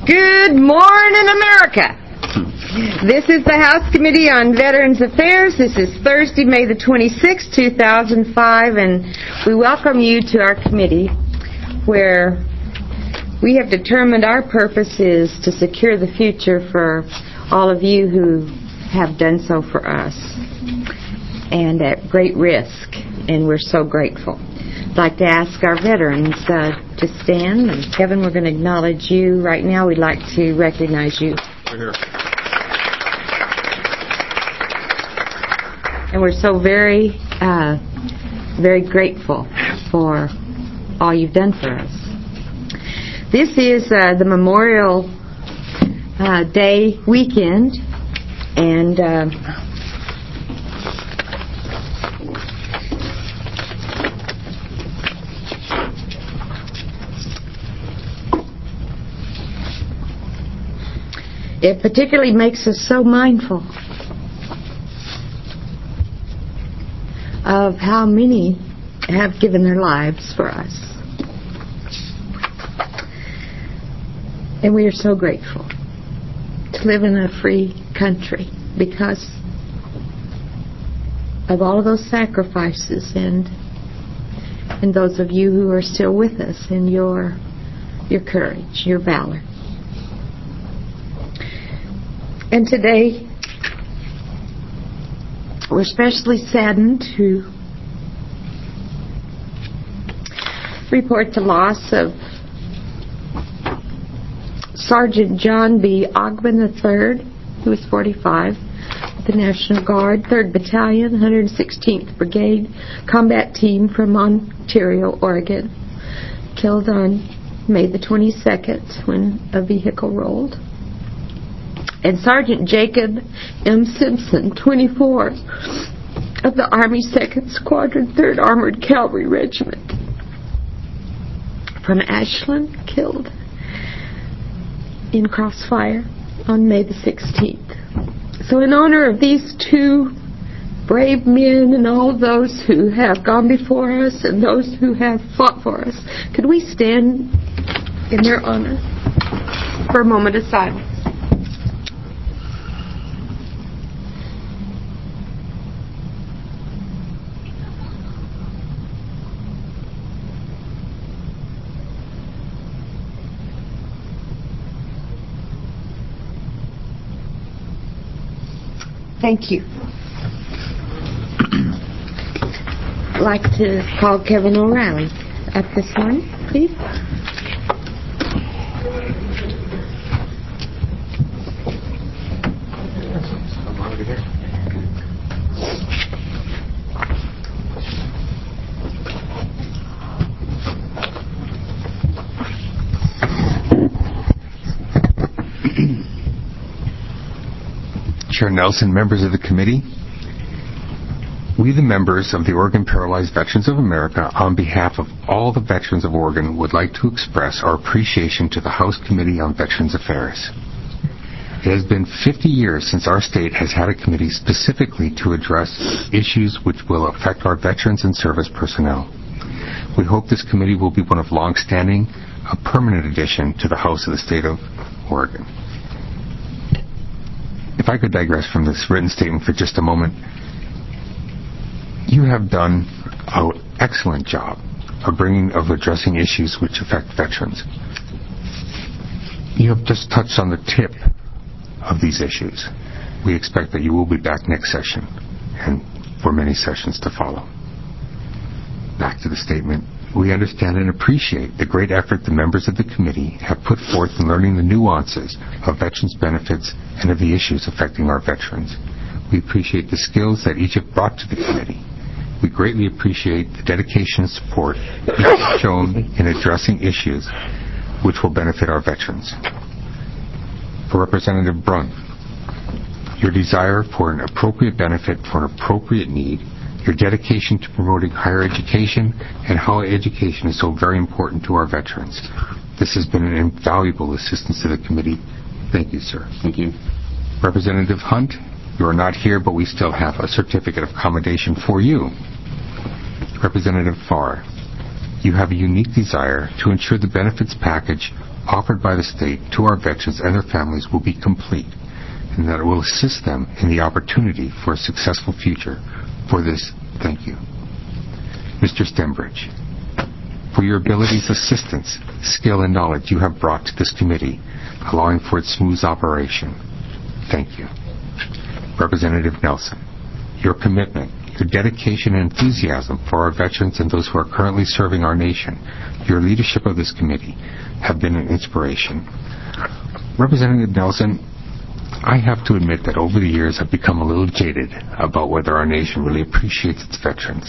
Good morning, America. This is the House Committee on Veterans Affairs. This is Thursday, May the 26th, 2005, and we welcome you to our committee where we have determined our purpose is to secure the future for all of you who have done so for us, and at great risk, and we're so grateful. I'd like to ask our veterans to stand. And Kevin, we're going to acknowledge you right now. We'd like to recognize you. Right here. And we're so very, very grateful for all you've done for us. This is the Memorial Day weekend, and it particularly makes us so mindful of how many have given their lives for us. And we are so grateful to live in a free country because of all of those sacrifices and those of you who are still with us and your courage, your valor. And today, we're especially saddened to report the loss of Sergeant John B. Ogben III, who was 45, with the National Guard, 3rd Battalion, 116th Brigade Combat Team from Ontario, Oregon, killed on May the 22nd when a vehicle rolled. And Sergeant Jacob M. Simpson, 24, of the Army 2nd Squadron, 3rd Armored Cavalry Regiment, from Ashland, killed in crossfire on May the 16th. So in honor of these two brave men and all of those who have gone before us and those who have fought for us, could we stand in their honor for a moment of silence? Thank you. I'd like to call Kevin O'Reilly up this morning, please. Chair Nelson, members of the committee, we, the members of the Oregon Paralyzed Veterans of America, on behalf of all the veterans of Oregon, would like to express our appreciation to the House Committee on Veterans Affairs. It has been 50 years since our state has had a committee specifically to address issues which will affect our veterans and service personnel. We hope this committee will be one of long-standing, a permanent addition to the House of the State of Oregon. If I could digress from this written statement for just a moment, you have done an excellent job of addressing issues which affect veterans. You have just touched on the tip of these issues. We expect that you will be back next session and for many sessions to follow. Back to the statement. We understand and appreciate the great effort the members of the committee have put forth in learning the nuances of veterans' benefits and of the issues affecting our veterans. We appreciate the skills that each have brought to the committee. We greatly appreciate the dedication and support each has shown in addressing issues which will benefit our veterans. For Representative Brunt, your desire for an appropriate benefit for an appropriate need, your dedication to promoting higher education, and how education is so very important to our veterans. This has been an invaluable assistance to the committee. Thank you, sir. Thank you. Representative Hunt, you are not here, but we still have a certificate of commendation for you. Representative Farr, you have a unique desire to ensure the benefits package offered by the state to our veterans and their families will be complete, and that it will assist them in the opportunity for a successful future. For this, thank you. Mr. Stembridge, for your abilities, assistance, skill, and knowledge you have brought to this committee, allowing for its smooth operation, thank you. Representative Nelson, your commitment, your dedication and enthusiasm for our veterans and those who are currently serving our nation, your leadership of this committee have been an inspiration. Representative Nelson, I have to admit that over the years I've become a little jaded about whether our nation really appreciates its veterans.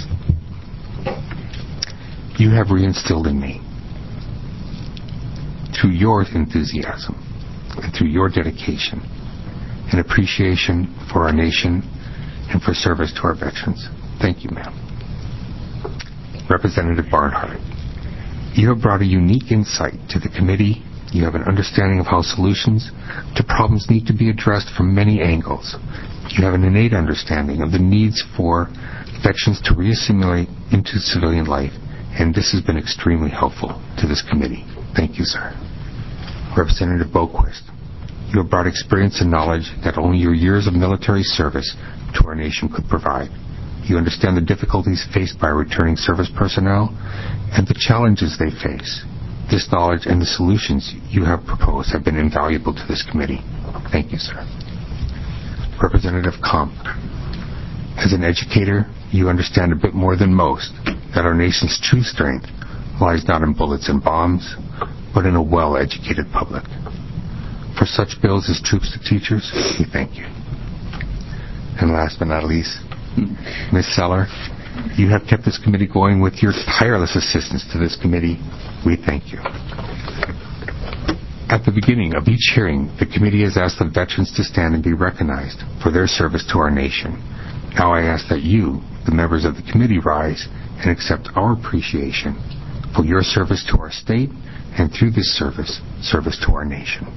You have reinstilled in me, through your enthusiasm and through your dedication, an appreciation for our nation and for service to our veterans. Thank you, ma'am. Representative Barnhart, you have brought a unique insight to the committee. You have an understanding of how solutions to problems need to be addressed from many angles. You have an innate understanding of the needs for veterans to reassimilate into civilian life, and this has been extremely helpful to this committee. Thank you, sir. Representative Boquist, you have brought experience and knowledge that only your years of military service to our nation could provide. You understand the difficulties faced by returning service personnel and the challenges they face. This knowledge and the solutions you have proposed have been invaluable to this committee. Thank you, sir. Representative Comp, as an educator, you understand a bit more than most that our nation's true strength lies not in bullets and bombs, but in a well-educated public. For such bills as troops to teachers, we thank you. And last but not least, Ms. Seller, you have kept this committee going with your tireless assistance to this committee. We thank you. At the beginning of each hearing, the committee has asked the veterans to stand and be recognized for their service to our nation. Now I ask that you, the members of the committee, rise and accept our appreciation for your service to our state and through this service to our nation.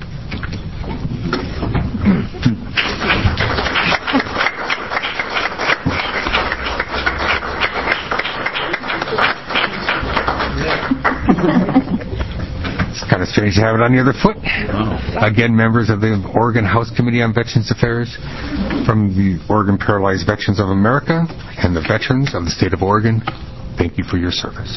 It's kind of strange to have it on the other foot. Wow. Again, members of the Oregon House Committee on Veterans Affairs, from the Oregon Paralyzed Veterans of America and the veterans of the state of Oregon, thank you for your service.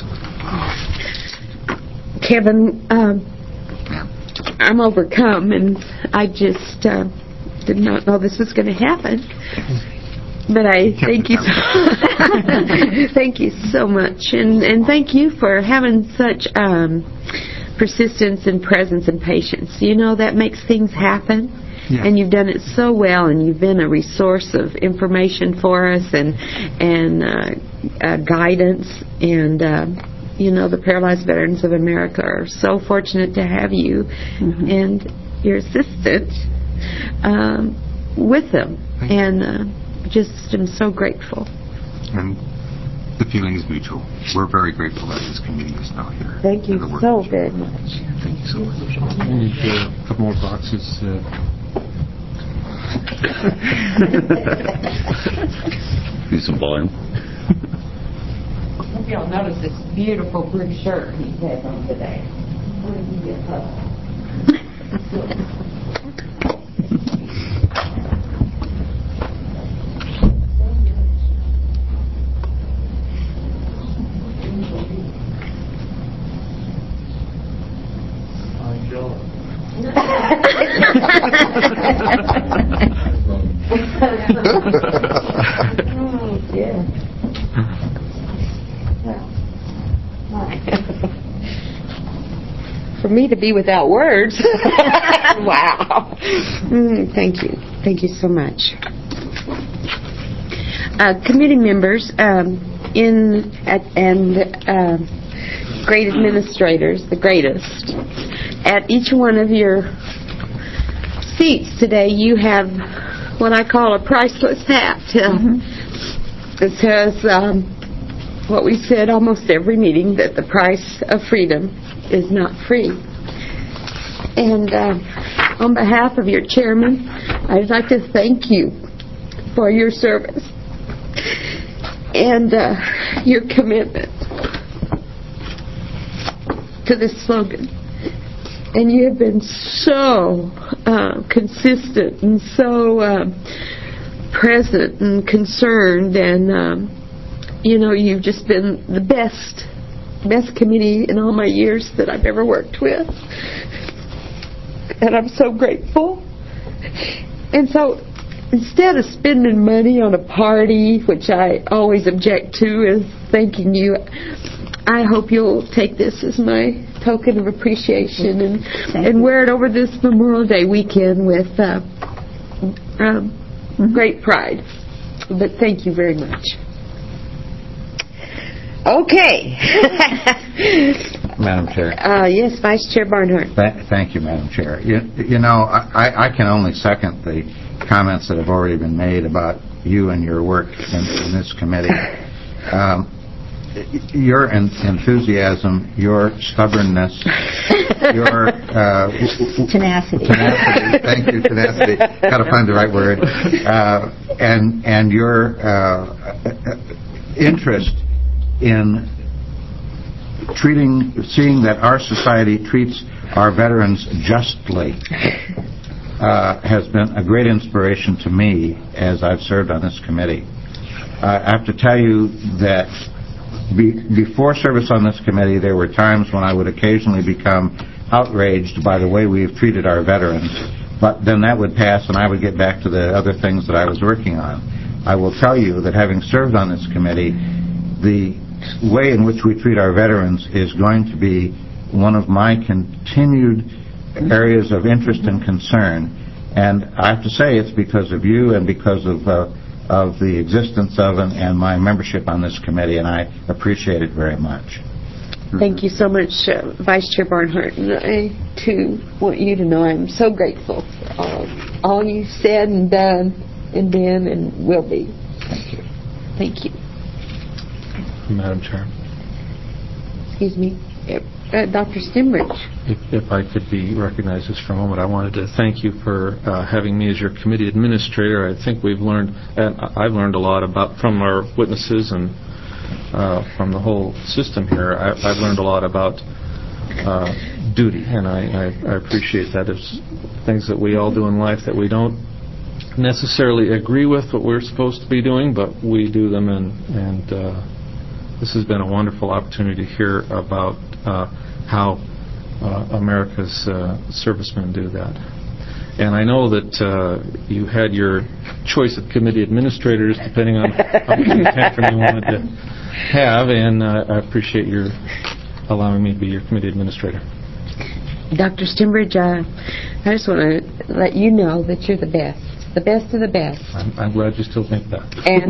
Kevin, I'm overcome, and I just did not know this was going to happen. But I thank you thank you so much, and thank you for having such persistence and presence and patience. You know, that makes things happen. Yeah. And you've done it so well, and you've been a resource of information for us and guidance. And you know, the Paralyzed Veterans of America are so fortunate to have you and your assistant with them. And just am so grateful. And the feeling is mutual. We're very grateful that this committee is now here. Thank you so very much. Thank you so much. We need a couple more boxes. Do some volume. Hope y'all notice this beautiful blue shirt he has on today. Where did you get that? Oh, yeah. For me to be without words. Wow. Thank you. Thank you so much. Committee members great administrators, the greatest. At each one of your seats today, you have what I call a priceless hat. It says what we said almost every meeting, that the price of freedom is not free. And on behalf of your chairman, I'd like to thank you for your service and your commitment to this slogan. And you have been so consistent and so present and concerned, and you've just been the best committee in all my years that I've ever worked with, and I'm so grateful. And so instead of spending money on a party, which I always object to, is thanking you, I hope you'll take this as my token of appreciation and wear it over this Memorial Day weekend with great pride. But thank you very much. Okay. Madam Chair. Yes, Vice Chair Barnhart. Thank you, Madam Chair. I can only second the comments that have already been made about you and your work in this committee. Your enthusiasm, your stubbornness, your tenacity. Thank you, tenacity. Got to find the right word. And your interest in seeing that our society treats our veterans justly has been a great inspiration to me as I've served on this committee. I have to tell you that before service on this committee, there were times when I would occasionally become outraged by the way we've treated our veterans, but then that would pass and I would get back to the other things that I was working on. I will tell you that having served on this committee, the way in which we treat our veterans is going to be one of my continued areas of interest and concern, and I have to say it's because of you and because of the existence of and my membership on this committee, and I appreciate it very much. Thank you so much, Vice Chair Barnhart. And I, too, want you to know I'm so grateful for all you've said and done and been and will be. Thank you. Thank you. Madam Chair. Excuse me. Dr. Stimrich. If I could be recognized just for a moment, I wanted to thank you for having me as your committee administrator. I think we've learned, and I've learned a lot from our witnesses and from the whole system here. I've learned a lot about duty, and I appreciate that. There's things that we all do in life that we don't necessarily agree with what we're supposed to be doing, but we do them, and this has been a wonderful opportunity to hear about how America's servicemen do that. And I know that you had your choice of committee administrators depending on how much tantrum you wanted to have, and I appreciate your allowing me to be your committee administrator. Dr. Stimbridge, I just want to let you know that you're the best of the best. I'm glad you still think that.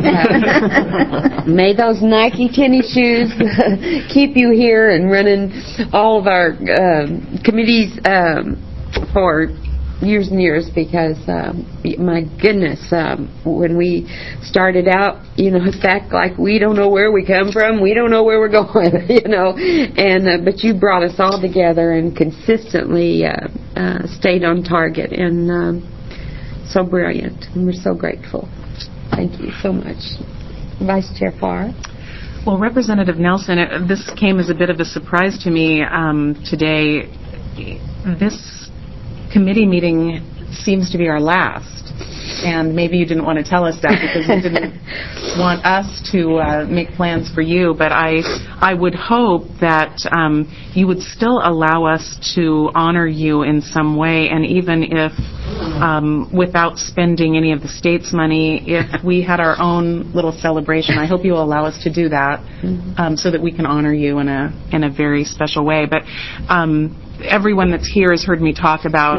And may those Nike tennis shoes keep you here and running all of our committees for years and years, because my goodness, when we started out, it's act like we don't know where we come from, we don't know where we're going, and but you brought us all together and consistently stayed on target, and so brilliant, and we're so grateful. Thank you so much. Vice Chair Farr. Well, Representative Nelson, this came as a bit of a surprise to me today. This committee meeting seems to be our last, and maybe you didn't want to tell us that because you didn't want us to make plans for you, but I would hope that you would still allow us to honor you in some way, and even if without spending any of the state's money, if we had our own little celebration, I hope you will allow us to do that so that we can honor you in a very special way. But everyone that's here has heard me talk about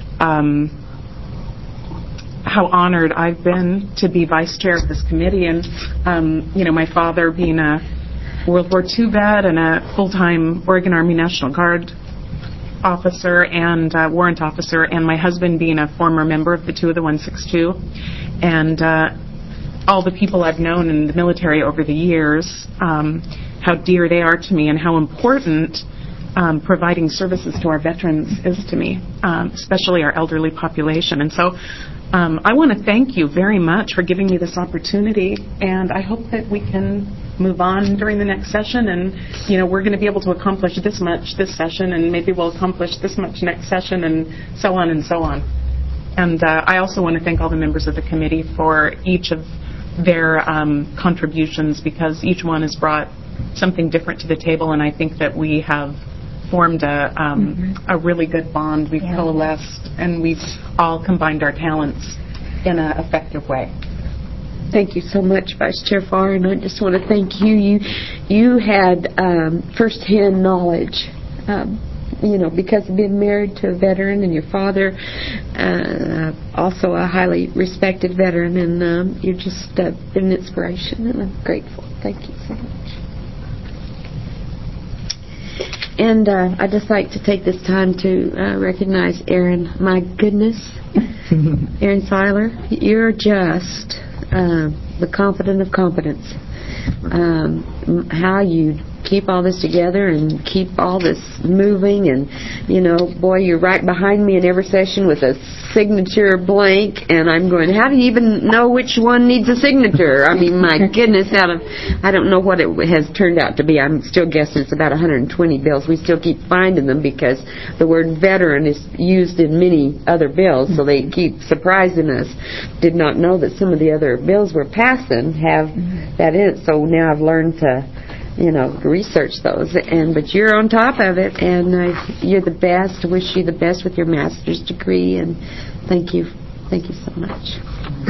how honored I've been to be vice chair of this committee, and my father being a World War II vet and a full-time Oregon Army National Guard officer and warrant officer, and my husband being a former member of the 2 of the 162, and all the people I've known in the military over the years, how dear they are to me and how important providing services to our veterans is to me, especially our elderly population. And so I want to thank you very much for giving me this opportunity, and I hope that we can move on during the next session, and we're going to be able to accomplish this much this session, and maybe we'll accomplish this much next session, and so on and so on. And I also want to thank all the members of the committee for each of their contributions, because each one has brought something different to the table, and I think that we have formed a really good bond. We've coalesced, and we've all combined our talents in an effective way. Thank you so much, Vice Chair Farr, and I just want to thank you. You had first-hand knowledge, because of being married to a veteran, and your father, also a highly respected veteran, and you're just been an inspiration, and I'm grateful. Thank you so much. And I'd just like to take this time to recognize Aaron. My goodness, Aaron Seiler, you're just the confidant of competence. How you keep all this together and keep all this moving, and boy, you're right behind me in every session with a signature blank, and I'm going, how do you even know which one needs a signature? I mean, my goodness, I don't know what it has turned out to be. I'm still guessing it's about 120 bills. We still keep finding them because the word veteran is used in many other bills, so they keep surprising us. Did not know that some of the other bills we're passing have that in it, so now I've learned to research those, but you're on top of it, and you're the best. I wish you the best with your master's degree, and thank you so much.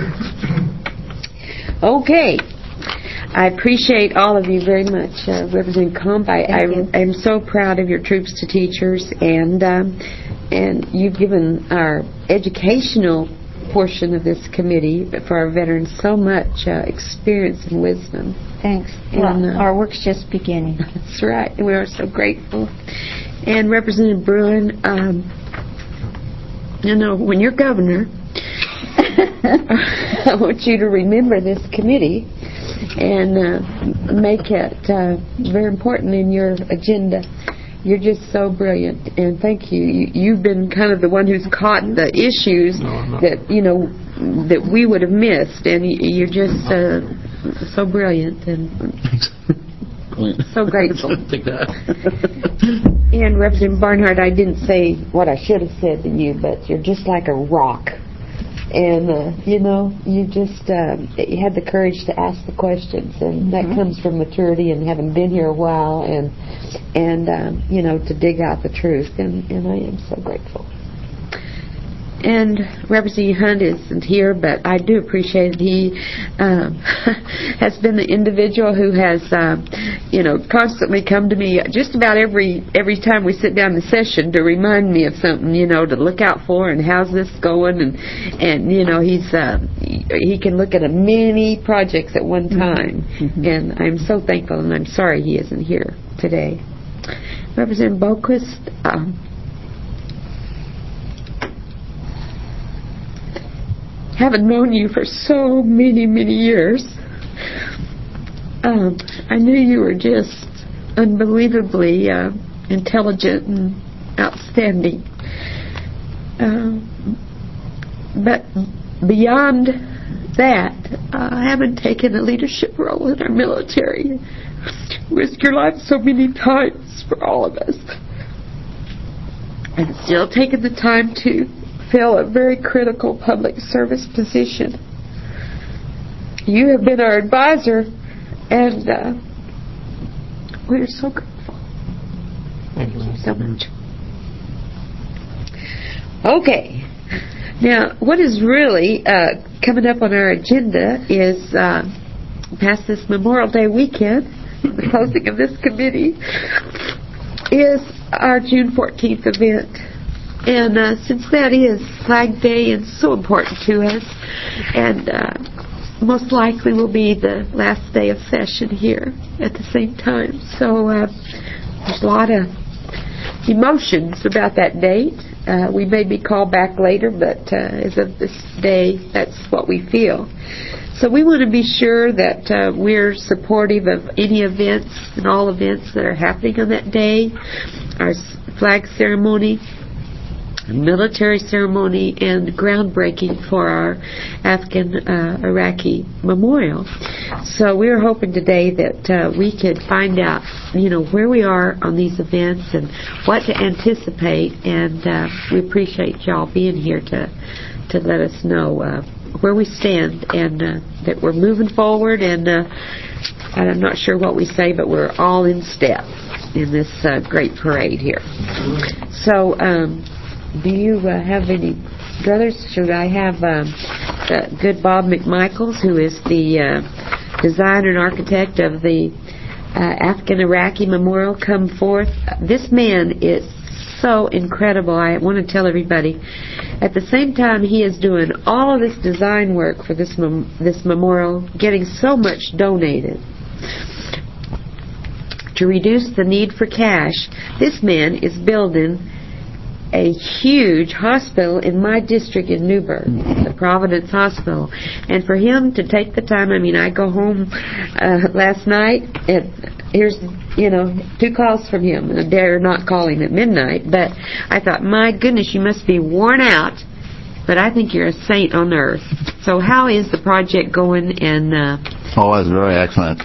Okay, I appreciate all of you very much, Representative Comp. I'm so proud of your troops to teachers, and you've given our educational portion of this committee for our veterans so much experience and wisdom. Thanks. Well, our work's just beginning. That's right. We are so grateful. And Representative Bruin, when you're governor, I want you to remember this committee and make it very important in your agenda. You're just so brilliant, and thank you. You've been kind of the one who's caught the issues that we would have missed, and you're just so brilliant and so grateful. Take that. And Representative Barnhart, I didn't say what I should have said to you, but you're just like a rock. And, you just you had the courage to ask the questions, and that comes from maturity and having been here a while, and to dig out the truth, and I am so grateful. And Representative Hunt isn't here, but I do appreciate it. He has been the individual who has, constantly come to me just about every time we sit down in the session to remind me of something, to look out for, and how's this going, and he can look at many projects at one time, and I'm so thankful, and I'm sorry he isn't here today. Representative Boquist, having known you for so many, many years, I knew you were just unbelievably intelligent and outstanding. But beyond that, having taken a leadership role in our military, risked your life so many times for all of us, and still taking the time to fill a very critical public service position. You have been our advisor, and we're so grateful. Thank you so much. Okay. Now, what is really coming up on our agenda is past this Memorial Day weekend, the closing of this committee, is our June 14th event. And since that is Flag Day and so important to us, and most likely will be the last day of session here at the same time. So there's a lot of emotions about that date. We may be called back later, but as of this day, that's what we feel. So we want to be sure that we're supportive of any events and all events that are happening on that day. Our flag ceremony military ceremony and groundbreaking for our Afghan-Iraqi memorial. So we were hoping today that we could find out, where we are on these events and what to anticipate, and we appreciate y'all being here to let us know where we stand and that we're moving forward, and I'm not sure what we say, but we're all in step in this great parade here. So, do you have any brothers? Should I have good Bob McMichaels, who is the designer and architect of the Afghan-Iraqi Memorial, come forth? This man is so incredible. I want to tell everybody, at the same time he is doing all of this design work for this memorial, getting so much donated to reduce the need for cash, this man is building a huge hospital in my district in Newburgh, the Providence Hospital. And for him to take the time, I go home last night, and here's, 2 calls from him. I dare not call him at midnight, but I thought, my goodness, you must be worn out, but I think you're a saint on earth. So how is the project going? And it's very excellent.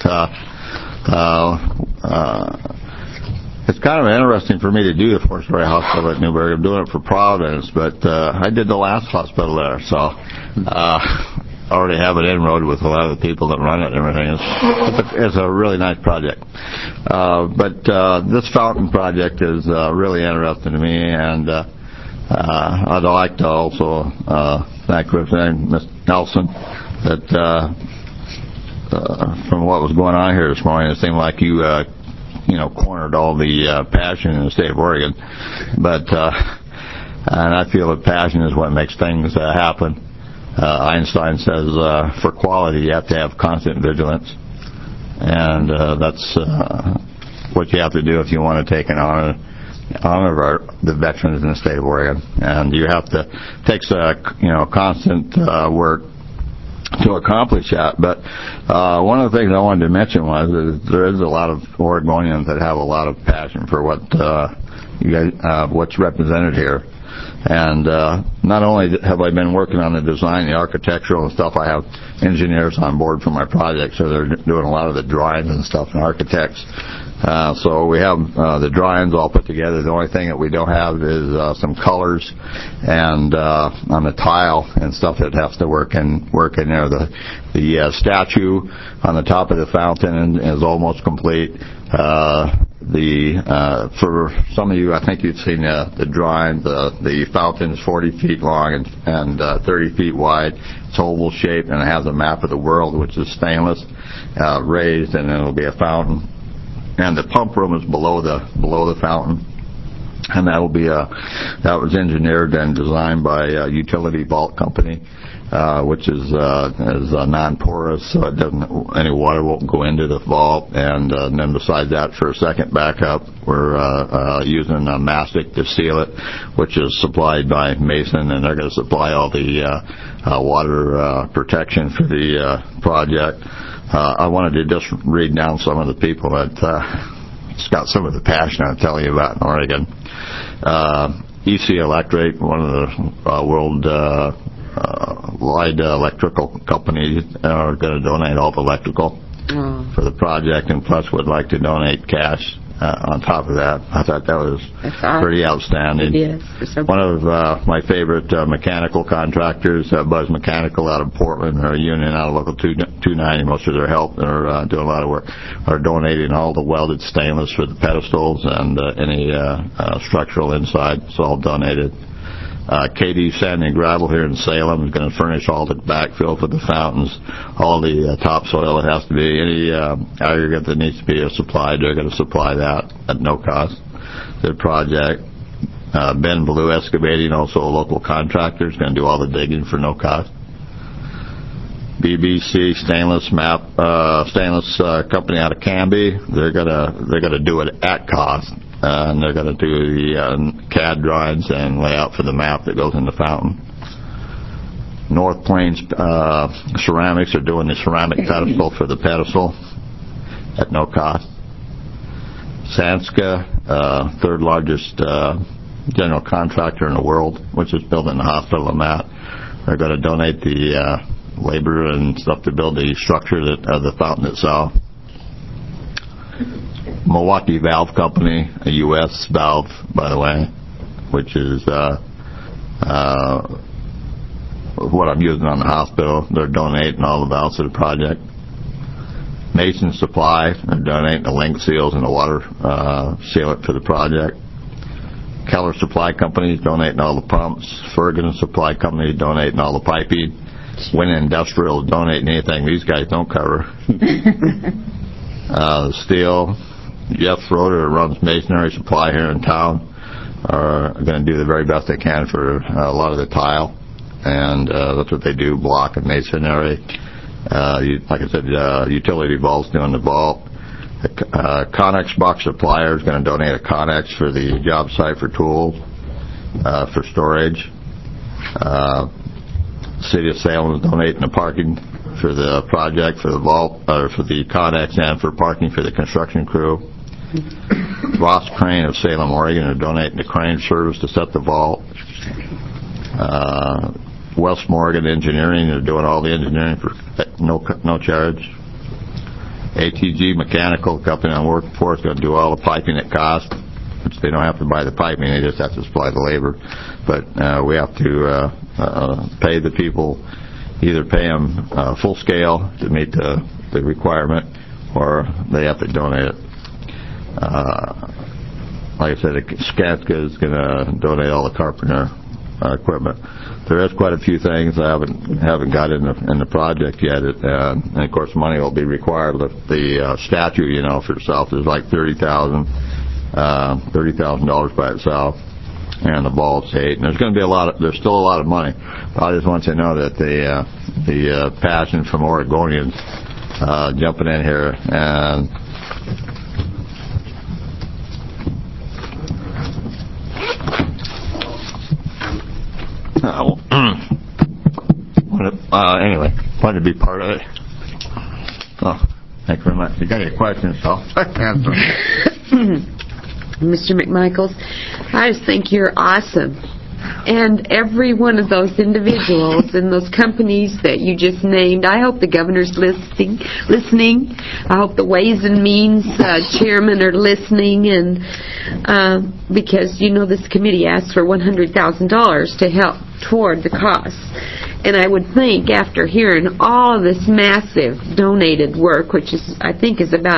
It's kind of interesting for me to do the 4-story hospital at Newburgh. I'm doing it for Providence, but I did the last hospital there, so I already have an inroad with a lot of the people that run it and everything. It's a really nice project. But this fountain project is really interesting to me, and I'd like to also thank Representative Ms. Nelson that from what was going on here this morning, it seemed like you cornered all the passion in the state of Oregon. But and I feel that passion is what makes things happen. Einstein says for quality you have to have constant vigilance, and that's what you have to do if you want to take an honor the veterans in the state of Oregon. And you have to take constant work to accomplish that. But one of the things I wanted to mention was that there is a lot of Oregonians that have a lot of passion for what what's represented here. And not only have I been working on the design, the architectural and stuff, I have engineers on board for my project, so they're doing a lot of the drawings and stuff, and architects. So we have the drawings all put together. The only thing that we don't have is some colors and on the tile and stuff that has to work in there. The statue on the top of the fountain is almost complete. For some of you, I think you've seen the drawing. The fountain is 40 feet long and 30 feet wide. It's oval shaped, and it has a map of the world, which is stainless, raised, and it'll be a fountain. And the pump room is below the fountain, and that was engineered and designed by Utility Vault Company, which is non-porous, so any water won't go into the vault. And then besides that, for a second backup, we're using a mastic to seal it, which is supplied by Mason, and they're going to supply all the water protection for the project. I wanted to just read down some of the people that it's got some of the passion I'm telling you about in Oregon. EC Electric, one of the world wide electrical companies, are going to donate all the electrical for the project, and plus would like to donate cash on top of that. I thought that was pretty outstanding. Yes. One of my favorite mechanical contractors, Buzz Mechanical out of Portland, or a union out of Local 290, most of their help, they're doing a lot of work, are donating all the welded stainless for the pedestals and any structural inside. It's all donated. KD Sand and Gravel here in Salem is going to furnish all the backfill for the fountains, all the topsoil. It has to be any aggregate that needs to be supplied. They're going to supply that at no cost. The project. Ben Blue Excavating, also a local contractor, is going to do all the digging for no cost. BBC Stainless company out of Canby, they're gonna do it at cost, and they're gonna do the CAD drawings and layout for the map that goes in the fountain. North Plains Ceramics are doing the ceramic pedestal for the pedestal at no cost. Sanska, third largest general contractor in the world, which is building the hospital I'm at. They're going to donate the labor and stuff to build the structure of the fountain itself. Milwaukee Valve Company, a U.S. valve, by the way, which is what I'm using on the hospital. They're donating all the valves to the project. Mason Supply, they're donating the link seals and the water sealant to the project. Keller Supply Company is donating all the pumps. Ferguson Supply Company is donating all the piping. Win Industrial is donating anything these guys don't cover. Steel, Jeff Schroeder, who runs Masonry Supply here in town, are going to do the very best they can for a lot of the tile. And that's what they do, block and masonry. Like I said, Utility Vault's doing the vault. Connex Box Supplier is going to donate a Connex for the job site for tools, for storage. City of Salem is donating the parking for the project, for the vault, or for the Connex, and for parking for the construction crew. Ross Crane of Salem, Oregon, are donating the crane service to set the vault. West Morgan Engineering are doing all the engineering for no charge. ATG Mechanical, the company I'm working for, is going to do all the piping at cost, which they don't have to buy the piping, they just have to supply the labor. But we have to pay the people, either pay them full scale to meet the requirement, or they have to donate it. Like I said, Skanska is going to donate all the carpenter equipment. There is quite a few things I haven't got in the project yet, and of course money will be required. The statue, for itself is like $30,000 by itself, and the vault's $8,000. And there's going to be there's still a lot of money. But I just want you to know that the passion from Oregonians jumping in here and anyway, wanted to be part of it. Oh, thank you very much. You got any questions, so answer. Mr. McMichaels, I just think you're awesome. And every one of those individuals and those companies that you just named, I hope the governor's listening. I hope the Ways and Means chairman are listening, and because this committee asked for $100,000 to help toward the costs. And I would think, after hearing all this massive donated work, which I think is about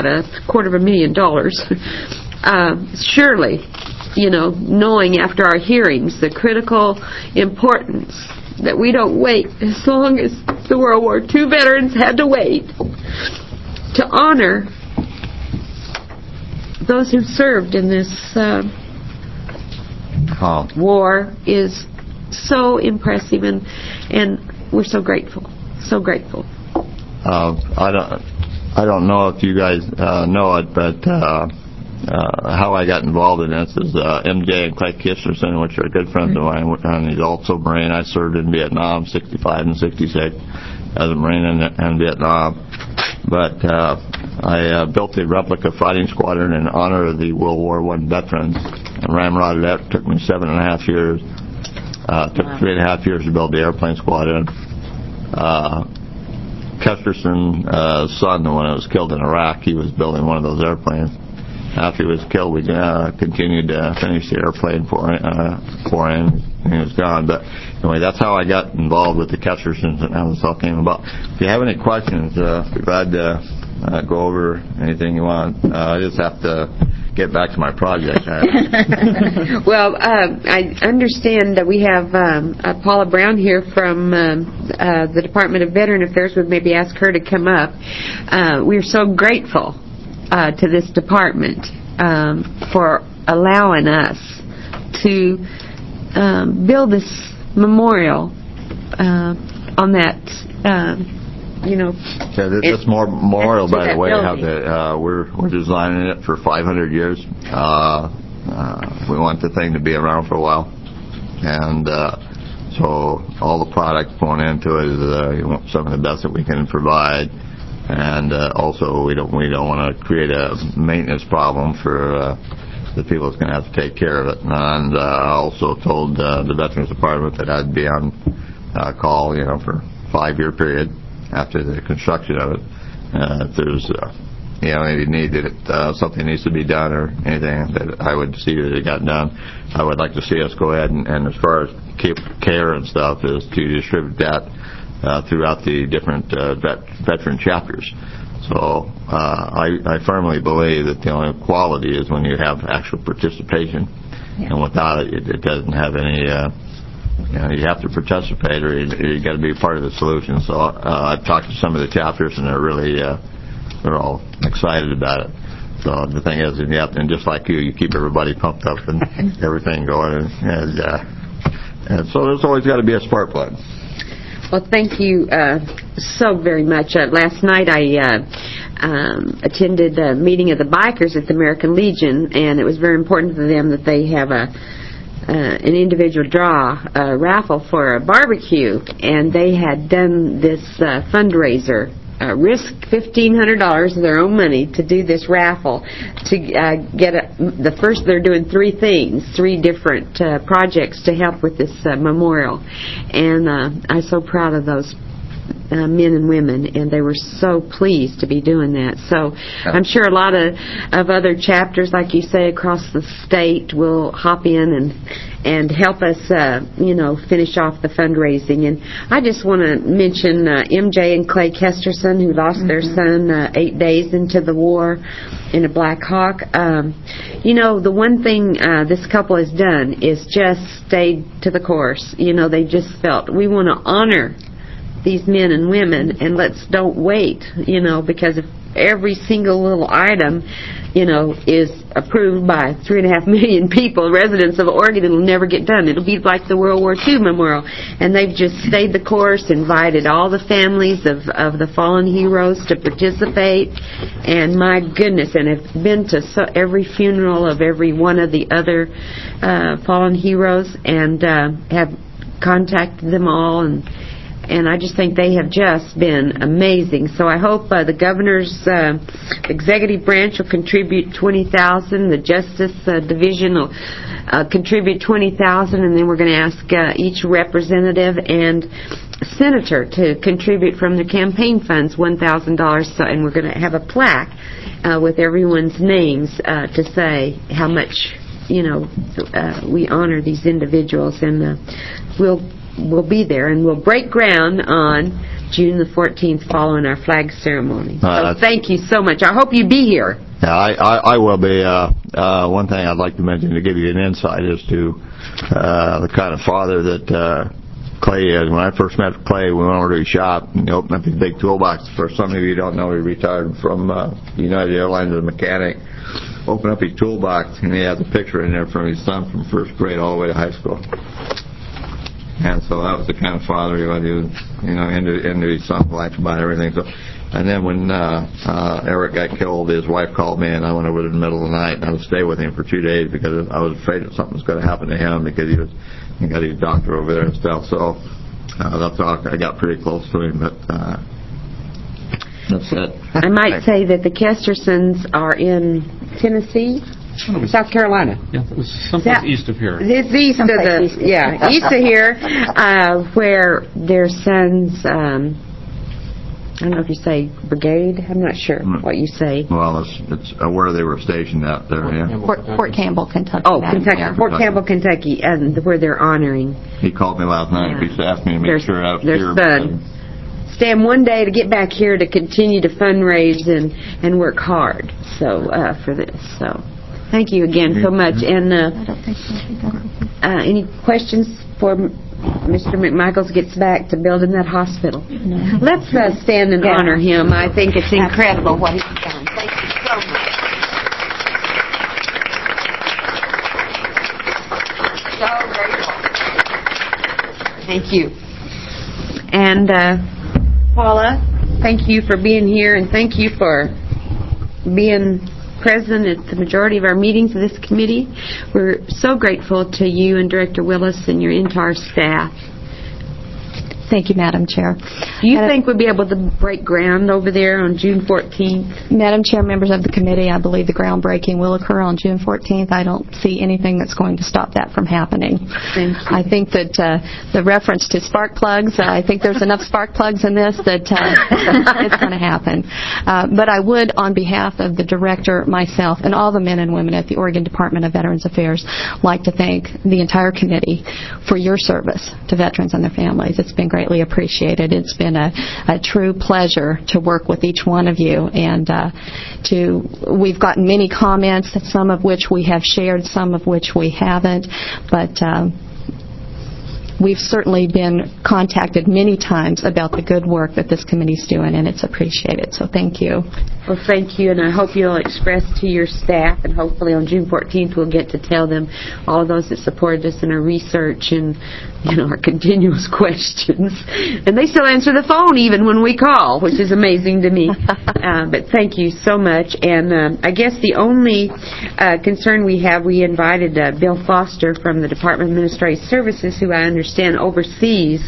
$250,000, surely, knowing after our hearings the critical importance that we don't wait as long as the World War II veterans had to wait to honor those who served in this war is so impressive, and we're so grateful. So grateful. I don't know if you guys know it, but how I got involved in this is MJ and Clay Kisherson, which are good friends of mine, and he's also Marine. I served in Vietnam, 65 and 66, as a Marine in Vietnam. But I built a replica fighting squadron in honor of the World War I veterans, and ramrodded that. It took me 7.5 years. Took 3.5 years to build the airplane squadron. Kesterson, son, the one that was killed in Iraq, he was building one of those airplanes. After he was killed, we continued to finish the airplane for him, and he was gone. But anyway, that's how I got involved with the Ketersons and how this all came about. If you have any questions, be glad to go over anything you want. I just have to get back to my project. Well, I understand that we have Paula Brown here from the Department of Veteran Affairs. We'd maybe ask her to come up. We're so grateful to this department for allowing us to build this memorial on that, this memorial, by the way, we're designing it for 500 years. We want the thing to be around for a while, and so all the product going into it is some of the best that we can provide. And also, we don't want to create a maintenance problem for the people that's going to have to take care of it. And I also told the Veterans Department that I'd be on call, for a 5-year period after the construction of it. If there's any need that something needs to be done or anything that I would see that it got done, I would like to see us go ahead and as far as keep care and stuff, is to distribute that throughout the different veteran chapters. So I firmly believe that the only quality is when you have actual participation, and without it, it doesn't have any. You have to participate, or you got to be part of the solution. So I've talked to some of the chapters, and they're really they're all excited about it. So the thing is, and just like you keep everybody pumped up and everything going, and so there's always got to be a spark plug. Well, thank you so very much. Last night I attended a meeting of the bikers at the American Legion, and it was very important to them that they have an individual draw raffle for a barbecue, and they had done this fundraiser. Risk $1,500 of their own money to do this raffle to get they're doing 3 things, 3 different projects to help with this memorial, and I'm so proud of those men and women, and they were so pleased to be doing that. So I'm sure a lot of other chapters, like you say, across the state will hop in and help us, finish off the fundraising. And I just want to mention MJ and Clay Kesterson, who lost their son 8 days into the war in a Black Hawk. The one thing this couple has done is just stayed to the course. They just felt, we want to honor these men and women, and don't wait, because if every single little item, is approved by 3.5 million people, residents of Oregon, it'll never get done. It'll be like the World War II memorial. And they've just stayed the course, invited all the families of the fallen heroes to participate, and my goodness, and have been to every funeral of every one of the other fallen heroes, and have contacted them all, and I just think they have just been amazing. So I hope the governor's executive branch will contribute $20,000, the Justice Division will contribute $20,000, and then we're going to ask each representative and senator to contribute from their campaign funds $1,000. And we're going to have a plaque with everyone's names to say how much we honor these individuals, and we'll be there, and we'll break ground on June the 14th following our flag ceremony. So thank you so much. I hope you be here. Yeah, I will be. One thing I'd like to mention to give you an insight as to the kind of father that Clay is. When I first met Clay, we went over to his shop, and he opened up his big toolbox. For some of you who don't know, he retired from United Airlines as a mechanic. Opened up his toolbox, and he has a picture in there from his son from first grade all the way to high school. And so that was the kind of father he was, into his son's life about everything. So, and then when Eric got killed, his wife called me, and I went over in the middle of the night, and I would stay with him for 2 days because I was afraid that something was going to happen to him because he got his doctor over there and stuff. So that's how I got pretty close to him. But that's it. I might say that the Kestersons are in Tennessee. South Carolina. Yeah, it was someplace east of here. It's east of east of here, where their sons, I don't know if you say brigade, I'm not sure what you say. Well, it's where they were stationed out there, Fort Campbell, Kentucky. Oh, Kentucky, yeah. Fort Campbell, Kentucky, and where they're honoring. He called me last night. He asked me to make sure I was here. Their son. Stand one day to get back here to continue to fundraise and work hard. So for this, so. Thank you again so much. And any questions for Mr. McMichaels gets back to building that hospital? No. Let's stand and honor him. I think it's incredible what he's done. Thank you so much. So grateful. Thank you. And Paula, thank you for being here, and thank you for being present at the majority of our meetings of this committee. We're so grateful to you and Director Willis and your entire staff. Thank you, Madam Chair. Do you think we'll be able to break ground over there on June 14th? Madam Chair, members of the committee, I believe the groundbreaking will occur on June 14th. I don't see anything that's going to stop that from happening. Thank you. I think that the reference to spark plugs, I think there's enough spark plugs in this that it's going to happen. But I would, on behalf of the director, myself, and all the men and women at the Oregon Department of Veterans Affairs, like to thank the entire committee for your service to veterans and their families. It's been greatly appreciated. It's been a true pleasure to work with each one of you, and we've gotten many comments, some of which we have shared, some of which we haven't, but we've certainly been contacted many times about the good work that this committee's doing, and it's appreciated. So thank you. Well, thank you, and I hope you'll express to your staff, and hopefully on June 14th we'll get to tell them, all of those that supported us in our research and our continuous questions. And they still answer the phone even when we call, which is amazing to me. But thank you so much. And I guess the only concern we have, we invited Bill Foster from the Department of Administrative Services, who I understand oversees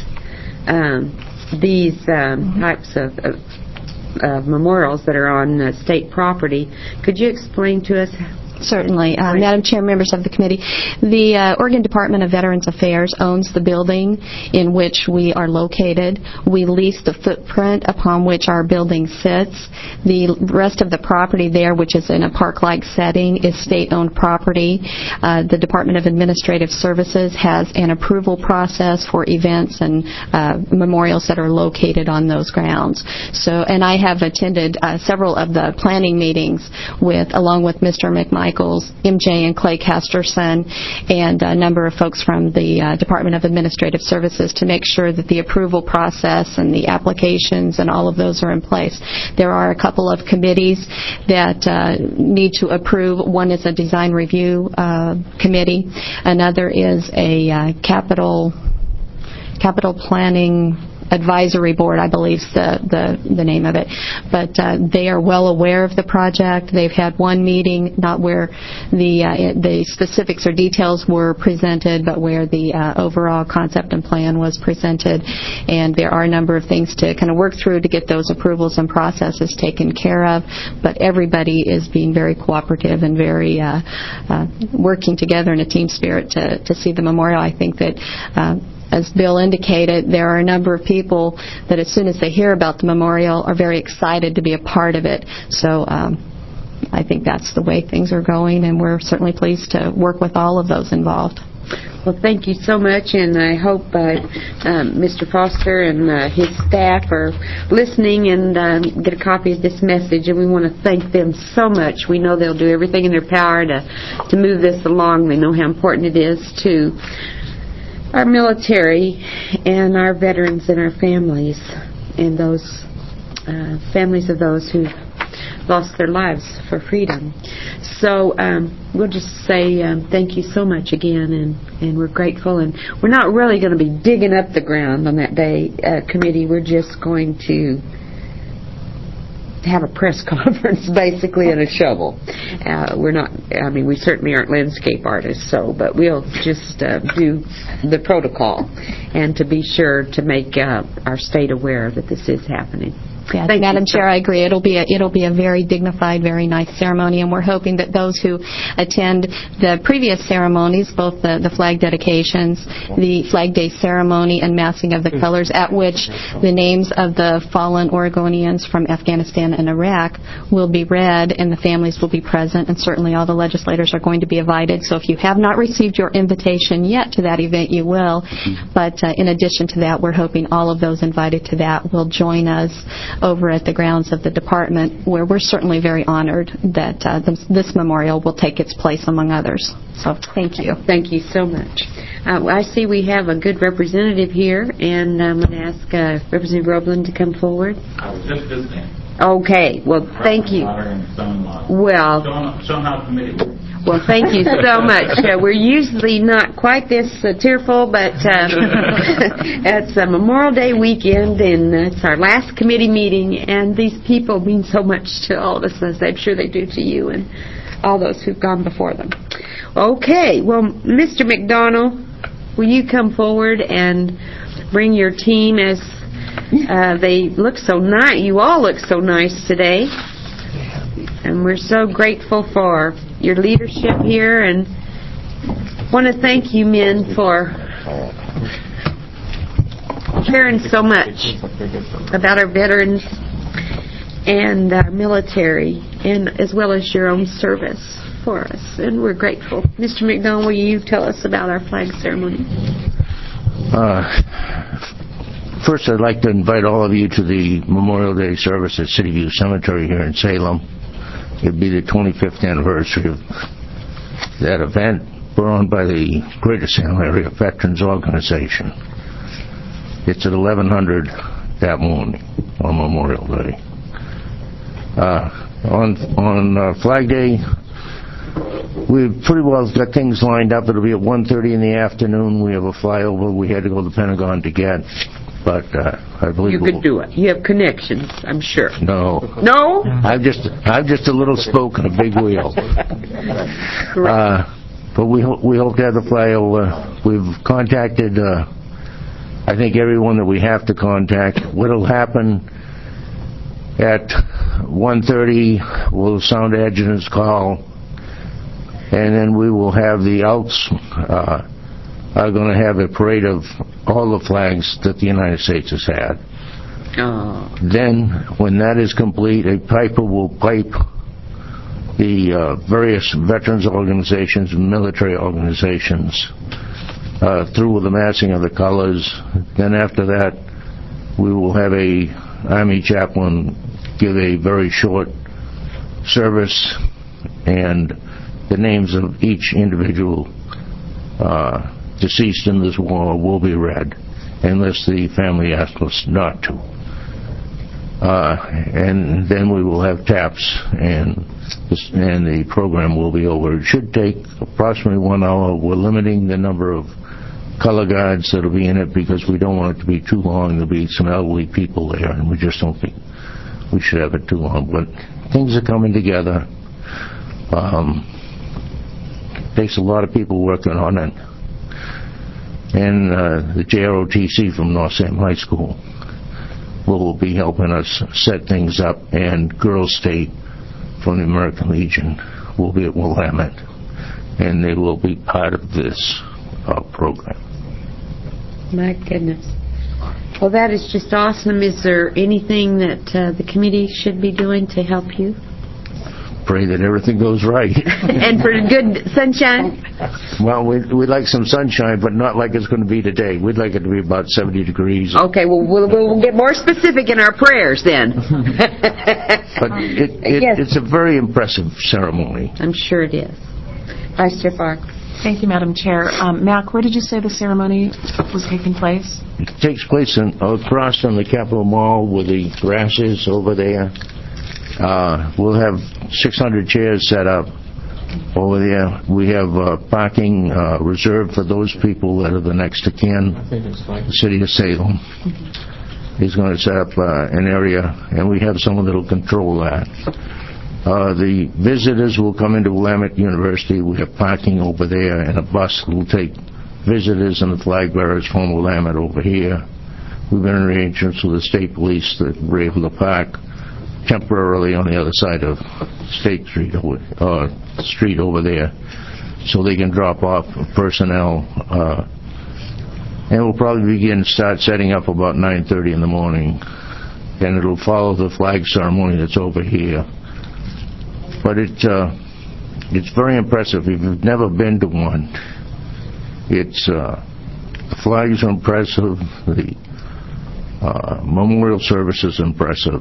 these types of memorials that are on state property. Could you explain to us? Certainly. Madam Chair, members of the committee, the Oregon Department of Veterans Affairs owns the building in which we are located. We lease the footprint upon which our building sits. The rest of the property there, which is in a park-like setting, is state-owned property. The Department of Administrative Services has an approval process for events and memorials that are located on those grounds. And I have attended several of the planning meetings along with Mr. McMichaels, MJ and Clay Casterson, and a number of folks from the Department of Administrative Services to make sure that the approval process and the applications and all of those are in place. There are a couple of committees that need to approve. One is a design review committee. Another is a capital planning advisory board, I believe is the name of it. But they are well aware of the project. They've had one meeting, not where the specifics or details were presented, but where the overall concept and plan was presented. And there are a number of things to kind of work through to get those approvals and processes taken care of. But everybody is being very cooperative and very working together in a team spirit to see the memorial. I think that as Bill indicated, there are a number of people that as soon as they hear about the memorial are very excited to be a part of it. So I think that's the way things are going, and we're certainly pleased to work with all of those involved. Well, thank you so much, and I hope Mr. Foster and his staff are listening and get a copy of this message, and we want to thank them so much. We know they'll do everything in their power to move this along. They know how important it is to our military and our veterans and our families and those families of those who lost their lives for freedom. So we'll just say thank you so much again, and we're grateful. And we're not really going to be digging up the ground on that day, committee. We're just going to have a press conference, basically, and a shovel. We certainly aren't landscape artists, but we'll just do the protocol and to be sure to make our state aware that this is happening. Yes, Madam Chair, I agree. It'll be a very dignified, very nice ceremony, and we're hoping that those who attend the previous ceremonies, both the flag dedications, the Flag Day ceremony, and massing of the colors, at which the names of the fallen Oregonians from Afghanistan and Iraq will be read, and the families will be present, and certainly all the legislators are going to be invited. So if you have not received your invitation yet to that event, you will. But in addition to that, we're hoping all of those invited to that will join us over at the grounds of the department, where we're certainly very honored that this memorial will take its place among others. So thank you. Thank you so much. I see we have a good representative here, and I'm going to ask Representative Roeblen to come forward. I was just visiting. Okay. Well, thank you. Well, showing how committee works. Well, thank you so much. We're usually not quite this tearful, but it's a Memorial Day weekend, and it's our last committee meeting, and these people mean so much to all of us, as I'm sure they do to you and all those who've gone before them. Okay. Well, Mr. McDonald, will you come forward and bring your team as they look so nice. You all look so nice today. And we're so grateful for your leadership here, and want to thank you men for caring so much about our veterans and our military, and as well as your own service for us. And we're grateful. Mr. McDonald, will you tell us about our flag ceremony? First, I'd like to invite all of you to the Memorial Day service at City View Cemetery here in Salem. It'll be the 25th anniversary of that event, put on by the Greater Salem Area Veterans Organization. It's at 1100 that morning on Memorial Day. On Flag Day, we've pretty well got things lined up. It'll be at 1:30 in the afternoon. We have a flyover we had to go to the Pentagon to get. But I believe you could do it. You have connections, I'm sure. No. No? I'm just a little spoke in a big wheel. But we hope to have the flyover. We've contacted, I think, everyone that we have to contact. What'll happen at 1:30? We'll sound adjutant's call, and then we will have the Elks are going to have a parade of all the flags that the United States has had. Then, when that is complete, a piper will pipe the various veterans organizations and military organizations through with the massing of the colors. Then after that, we will have a Army chaplain give a very short service, and the names of each individual deceased in this war will be read, unless the family asks us not to. And then we will have taps, and the program will be over. It should take approximately 1 hour. We're limiting the number of color guards that will be in it because we don't want it to be too long. There'll be some elderly people there, and we just don't think we should have it too long. But things are coming together. Takes a lot of people working on it. And the JROTC from North Salem High School will be helping us set things up, and Girls State from the American Legion will be at Willamette, and they will be part of this program. My goodness. Well, that is just awesome. Is there anything that the committee should be doing to help you? Pray that everything goes right. And for good sunshine? Well, we'd like some sunshine, but not like it's going to be today. We'd like it to be about 70 degrees. Okay, well, we'll get more specific in our prayers then. But it's a very impressive ceremony. I'm sure it is. Vice Chair Park. Thank you, Madam Chair. Mac, where did you say the ceremony was taking place? It takes place across on the Capitol Mall where the grass is over there. We'll have 600 chairs set up over there. We have parking reserved for those people that are the next of kin. The City of Salem is going to set up an area, and we have someone that will control that. The visitors will come into Willamette University. We have parking over there, and a bus will take visitors and the flag bearers from Willamette over here. We've been in arrangements with the state police that we're able to park temporarily on the other side of State Street, street over there, so they can drop off personnel. And we'll probably start setting up about 9:30 in the morning, and it'll follow the flag ceremony that's over here. But it's very impressive. If you've never been to one, the flags are impressive. The memorial service is impressive.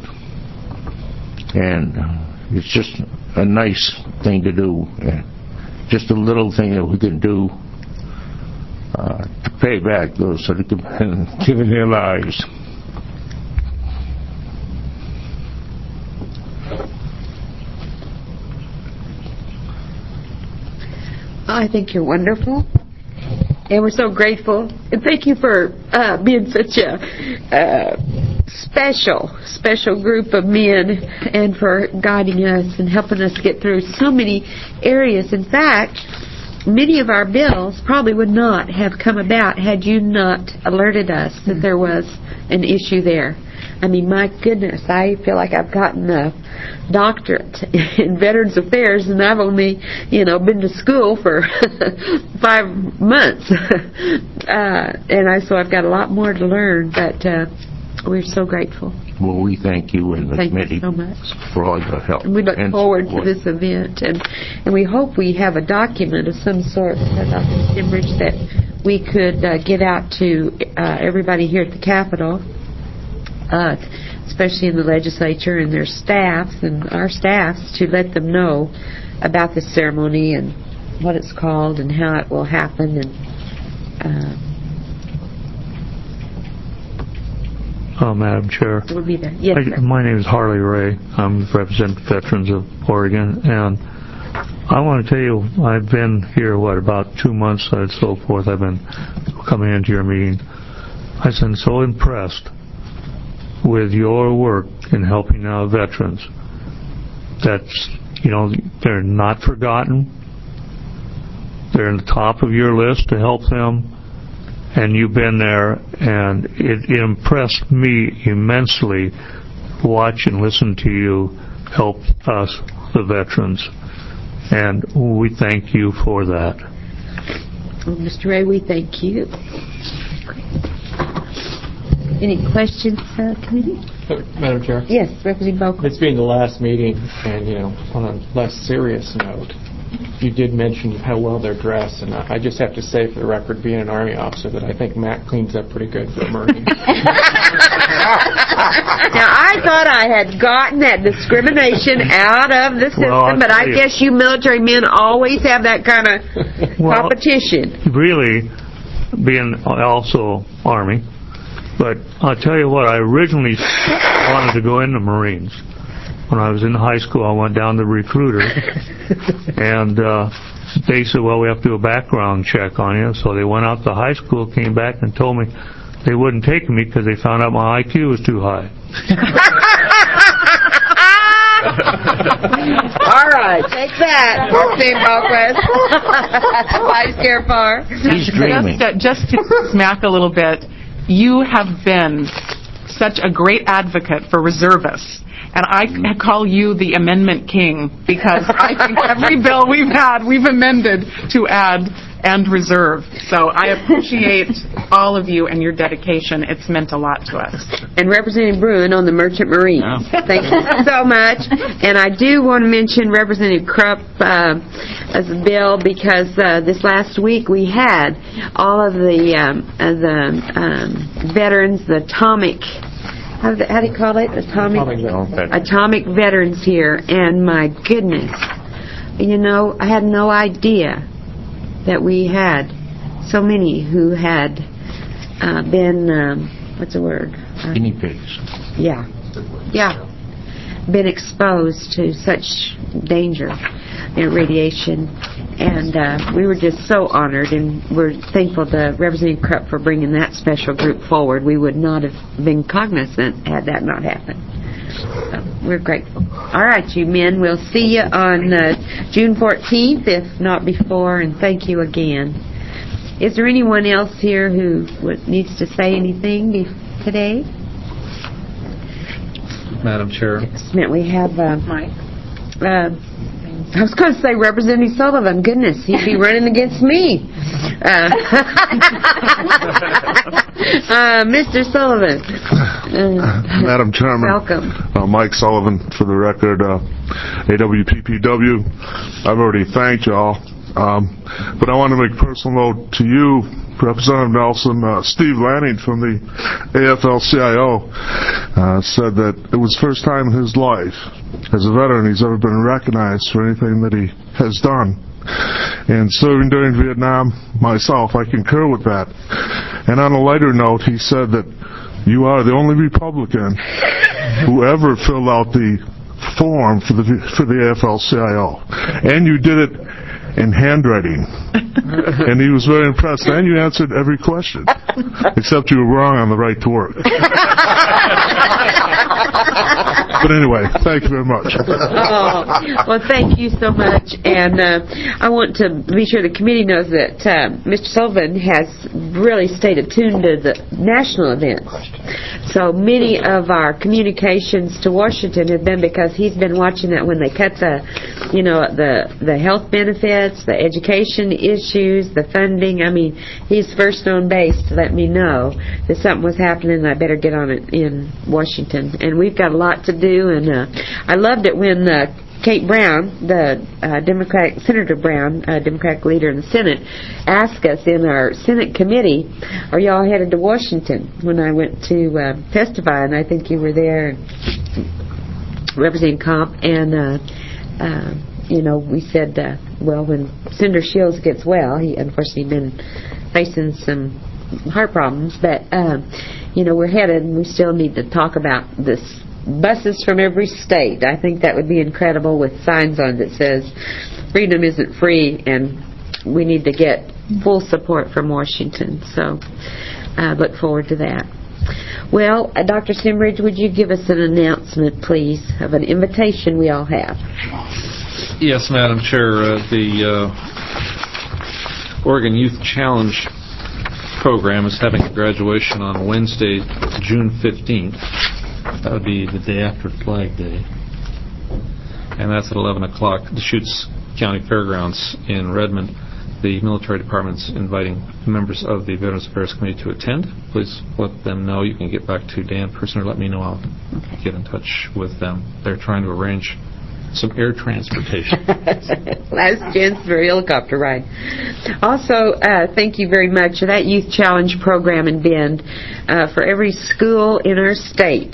And it's just a nice thing to do. Just a little thing that we can do to pay back those that have given their lives. I think you're wonderful, and we're so grateful. And thank you for being such a special group of men, and for guiding us and helping us get through so many areas. In fact, many of our bills probably would not have come about had you not alerted us that there was an issue there. I mean, my goodness, I feel like I've gotten a doctorate in Veterans Affairs, and I've only, been to school for 5 months. So I've got a lot more to learn, but we're so grateful. Well, we thank you and the committee so much for all your help. And we look forward to this event, and we hope we have a document of some sort, Dr. Stembridge, that we could get out to everybody here at the Capitol, especially in the legislature and their staffs and our staffs, to let them know about this ceremony and what it's called and how it will happen. And Madam Chair. We'll be there. Yes, my name is Harley Ray. I'm representing Veterans of Oregon, and I want to tell you, I've been here, about 2 months and so forth. I've been coming into your meeting. I've been so impressed with your work in helping veterans. That's, they're not forgotten. They're in the top of your list to help them. And you've been there, and it impressed me immensely to watch and listen to you help us, the veterans. And we thank you for that. Well, Mr. Ray, we thank you. Any questions, committee? Madam Chair? Yes, Representative Boca. This being the last meeting, and, on a less serious note, you did mention how well they're dressed, and I just have to say, for the record, being an Army officer, that I think Matt cleans up pretty good for a Marine. Now, I thought I had gotten that discrimination out of the system, but I guess you military men always have that kind of competition. Really, being also Army, but I'll tell you what, I originally wanted to go into Marines. When I was in high school, I went down to recruiter, and they said, well, we have to do a background check on you. So they went out to high school, came back, and told me they wouldn't take me because they found out my IQ was too high. All right, take that, Steve Boquist. Vice Chair Farr. He's dreaming. Just to smack a little bit, you have been such a great advocate for reservists. And I call you the Amendment King, because I think every bill we've had, we've amended to add and reserve. So I appreciate all of you and your dedication. It's meant a lot to us. And Representative Bruin on the Merchant Marine. Yeah. Thank you so much. And I do want to mention Representative Krupp as a bill, because this last week we had all of the veterans, the atomic... How do you call it? Atomic veterans here, and my goodness, I had no idea that we had so many who had been, what's the word? Guinea pigs. Yeah. Been exposed to such danger and radiation, and we were just so honored, and we're thankful to Representative Krupp for bringing that special group forward. We would not have been cognizant had that not happened. So we're grateful. All right, you men, we'll see you on June 14th, if not before, and thank you again. Is there anyone else here who needs to say anything today? Madam Chair. Yes, we have Mike. I was going to say Representative Sullivan. Goodness, he'd be running against me. Mr. Sullivan. Madam Chairman. Welcome. Mike Sullivan, for the record, AWPPW. I've already thanked y'all. But I want to make a personal note to you, Representative Nelson. Steve Lanning from the AFL-CIO said that it was the first time in his life as a veteran he's ever been recognized for anything that he has done. And serving during Vietnam myself, I concur with that. And on a lighter note, he said that you are the only Republican who ever filled out the form for the AFL-CIO. And you did it in handwriting. And he was very impressed. And you answered every question, except you were wrong on the right to work. But anyway, thank you very much. Well, thank you so much. And I want to be sure the committee knows that Mr. Sullivan has really stayed attuned to the national events. So many of our communications to Washington have been because he's been watching that when they cut the health benefits, the education issues, the funding. I mean, he's first on base to let me know that something was happening and I better get on it in Washington. And we've got a lot to do, and I loved it when Kate Brown, the Senator Brown, Democratic leader in the Senate, asked us in our Senate committee, are y'all headed to Washington? When I went to testify, and I think you were there, representing Comp, and we said, well, when Senator Shields gets well, he unfortunately been facing some heart problems, but we're headed, and we still need to talk about this buses from every state. I think that would be incredible with signs on it that says freedom isn't free, and we need to get full support from Washington. So look forward to that. Well, Dr. Simbridge, would you give us an announcement, please, of an invitation we all have? Yes, Madam Chair. The Oregon Youth Challenge program is having a graduation on Wednesday, June 15th. That would be the day after Flag Day. And that's at 11 o'clock. The Deschutes County Fairgrounds in Redmond. The military department's inviting members of the Veterans Affairs Committee to attend. Please let them know. You can get back to Dan personally or let me know. I'll get in touch with them. They're trying to arrange some air transportation. Last chance for a helicopter ride. Also, thank you very much for that Youth Challenge program in Bend. For every school in our state,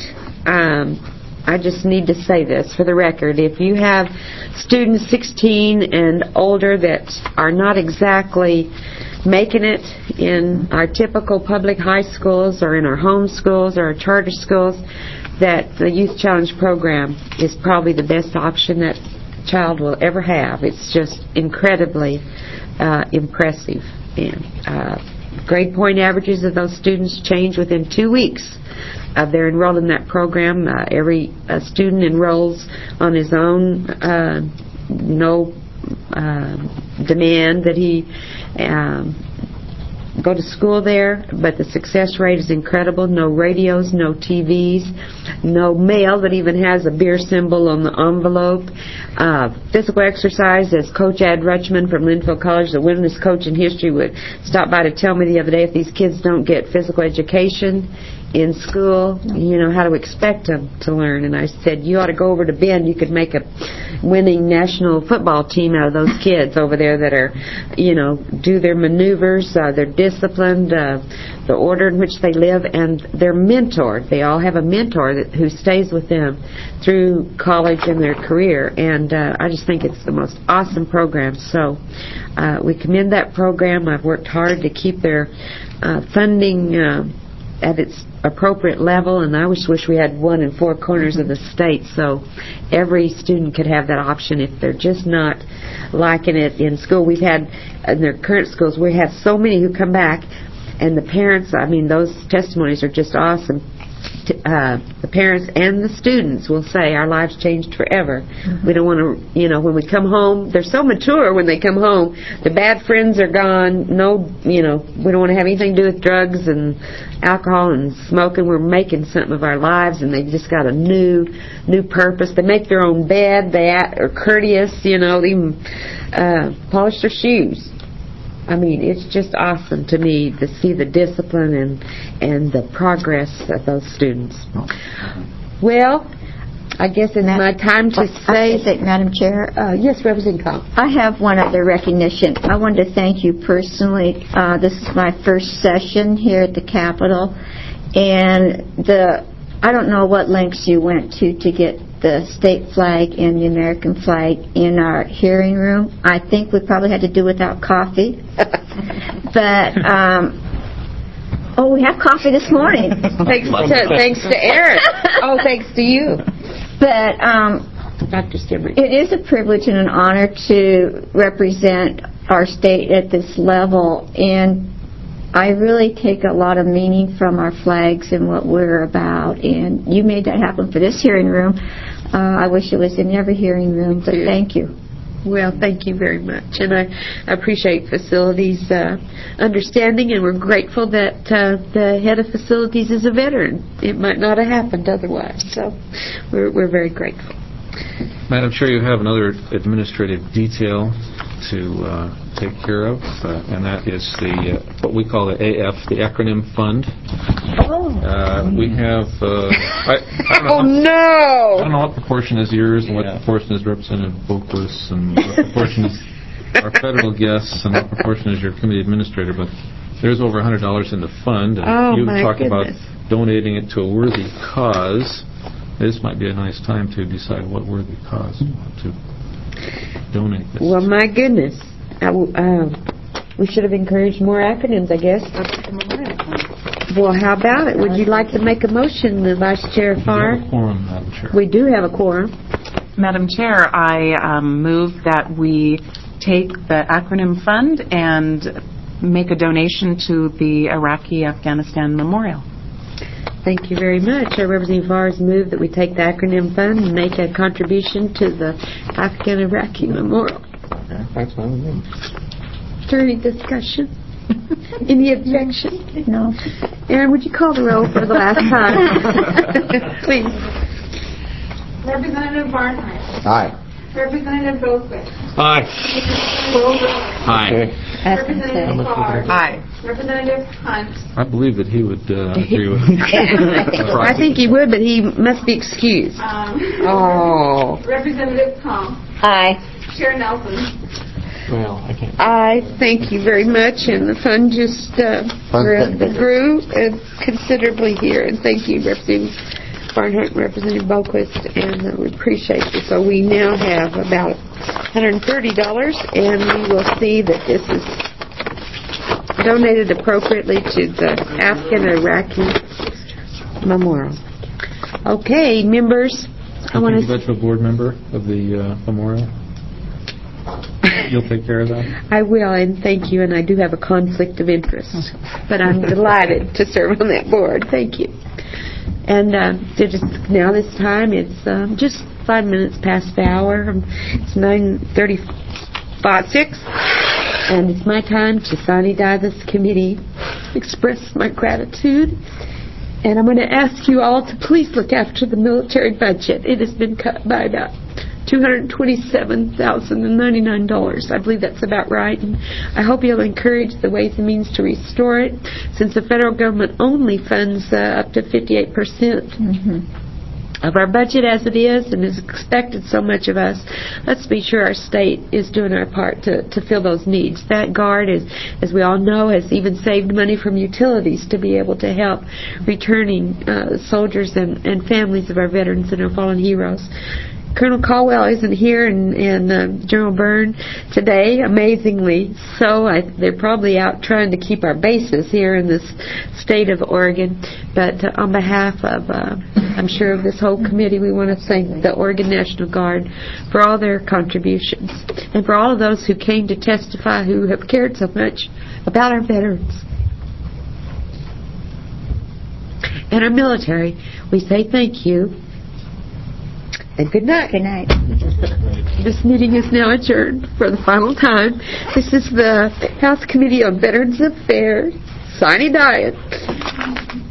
I just need to say this for the record. If you have students 16 and older that are not exactly making it in our typical public high schools or in our home schools or our charter schools, that the Youth Challenge program is probably the best option that child will ever have. It's just incredibly impressive. And grade point averages of those students change within 2 weeks. They're enrolled in that program. Every student enrolls on his own, no demand that he go to school there, but the success rate is incredible. No radios, no TVs, no mail that even has a beer symbol on the envelope. Physical exercise, as Coach Ad Rutschman from Linfield College, the winningest coach in history, would stop by to tell me the other day, if these kids don't get physical education in school, how to expect them to learn. And I said, you ought to go over to Bend. You could make a winning national football team out of those kids over there that are, do their maneuvers, they're disciplined, the order in which they live, and they're mentored. They all have a mentor who stays with them through college and their career. And I just think it's the most awesome program. So we commend that program. I've worked hard to keep their funding at its appropriate level, and I wish we had one in 4 corners of the state so every student could have that option if they're just not liking it in school. We've had, in their current schools, we have so many who come back, and the parents, those testimonies are just awesome. The parents and the students will say our lives changed forever. We don't want to, when we come home, they're so mature when they come home. The bad friends are gone. No, we don't want to have anything to do with drugs and alcohol and smoking. We're making something of our lives, and they've just got a new purpose. They make their own bed. They are courteous, they even polish their shoes. It's just awesome to me to see the discipline and the progress of those students. Well, I guess it's my time to say... Madam Chair? Yes, Representative Cobb. I have one other recognition. I wanted to thank you personally. This is my first session here at the Capitol, and I don't know what lengths you went to get the state flag and the American flag in our hearing room. I think we probably had to do without coffee. But, we have coffee this morning. Thanks to Aaron. Oh, thanks to you. But Dr. Stimmer. It is a privilege and an honor to represent our state at this level, and I really take a lot of meaning from our flags and what we're about, and you made that happen for this hearing room. I wish it was in every hearing room, but thank you. Well, thank you very much, and I appreciate Facilities understanding, and we're grateful that the head of Facilities is a veteran. It might not have happened otherwise, so we're very grateful. Madam Chair, you have another administrative detail to take care of, and that is the what we call the AF, the acronym fund. We have. I don't know what proportion is yours and what proportion is Representative Boquist and what proportion is our federal guests and what proportion is your committee administrator, but there's over $100 in the fund. And you talk about donating it to a worthy cause. This might be a nice time to decide what worthy cause you want to donate this. Well, my goodness. We should have encouraged more acronyms, I guess. Well, how about it? Would you like to make a motion, the Vice Chair Farr? We have a quorum, Madam Chair. We do have a quorum. Madam Chair, I move that we take the acronym fund and make a donation to the Iraqi-Afghanistan Memorial. Thank you very much. Our Representative Farr has moved that we take the acronym fund and make a contribution to the Afghan-Iraqi Memorial. That's fine with me. Is there any discussion? Any objection? No. Aaron, would you call the roll for the last time? Please. Representative Barnhart. Aye. Representative Boquist. Aye. Aye. Representative Farr. Aye. Representative Hunt. I believe that he would agree with I think he would, but he must be excused. Representative Comp. Aye. Chair Nelson. Well, I can't. Thank you very much, and the fund just grew considerably here, and thank you, Representative Barnhart and Representative Boquist, and we appreciate this. So we now have about $130, and we will see that this is donated appropriately to the Afghan-Iraqi Memorial. Okay, members. I want to vegetable board member of the memorial. You'll take care of that? I will, and thank you, and I do have a conflict of interest, but I'm delighted to serve on that board. Thank you. And now this time it's just 5 minutes past the hour. It's 9:35, and it's my time to sine die this committee, express my gratitude. And I'm going to ask you all to please look after the military budget. It has been cut by about $227,099. I believe that's about right. And I hope you'll encourage the Ways and Means to restore it, since the federal government only funds up to 58% of our budget as it is, and is expected so much of us. Let's be sure our state is doing our part to fill those needs. That Guard, as we all know, has even saved money from utilities to be able to help returning soldiers and families of our veterans and our fallen heroes. Colonel Caldwell isn't here, and General Byrne today, amazingly so. They're probably out trying to keep our bases here in this state of Oregon. But on behalf of, I'm sure, of this whole committee, we want to thank the Oregon National Guard for all their contributions, and for all of those who came to testify who have cared so much about our veterans. And our military, we say thank you. And good night. Good night. This meeting is now adjourned for the final time. This is the House Committee on Veterans Affairs. Sine die.